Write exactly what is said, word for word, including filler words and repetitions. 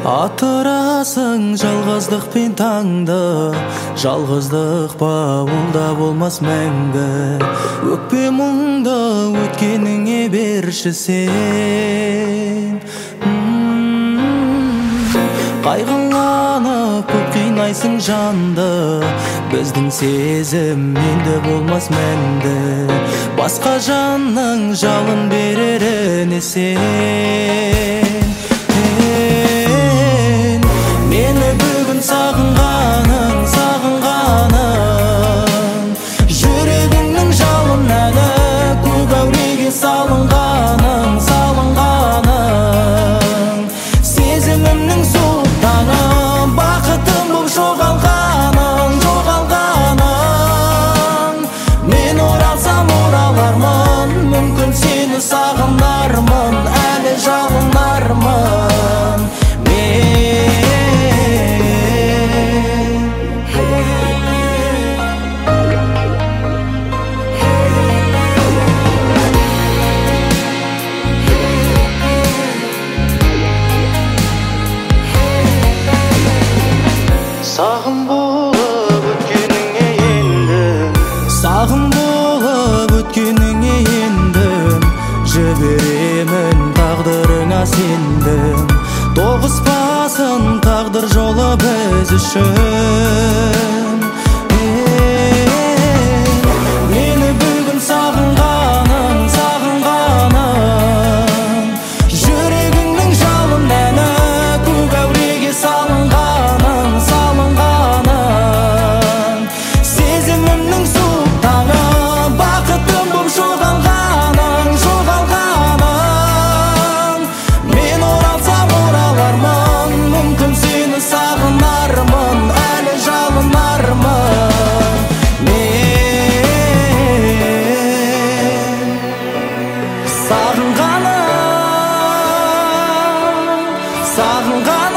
Атырасың жалғыздықпен таңды, жалғыздық па ол да болмас мәңгі. Өкпе мұңды өткеніңе берші сен. Қайғыланып көп қинайсың жанды, біздің сезім енді болмас мәңгі. Басқа жанның жалын береріне сен. Мені бүгін сағынғаның, сағынғаның, жүрегіңнің жалын әлі көп әуреге салынғаның, салынғаның. Сезімімнің суық таңы, бақытым бұл жоғалғаның, жоғалғаның. Мен оралсам оралармын, мүмкін сені сағынармын, әлі жалынармын. Сағым болып өткеніңе ендім, сағым болып өткеніңе ендім, жіберемін тағдырыңа сендім. Тоғыспасын тағдыр жолы біз үшін. Мені бүгін сағынғаның, сағынғаның, жүрегіңнің жалын әні көк әуреге салынғаның, салынғаның. Сезімімнің суық таңы, бақытым бұл жоғалғаның, жоғалғаның. Мен оралсам оралармын, мүмкін сені сағынармын, әлі жалынармын. Мен сағынғаным, сағынғаным.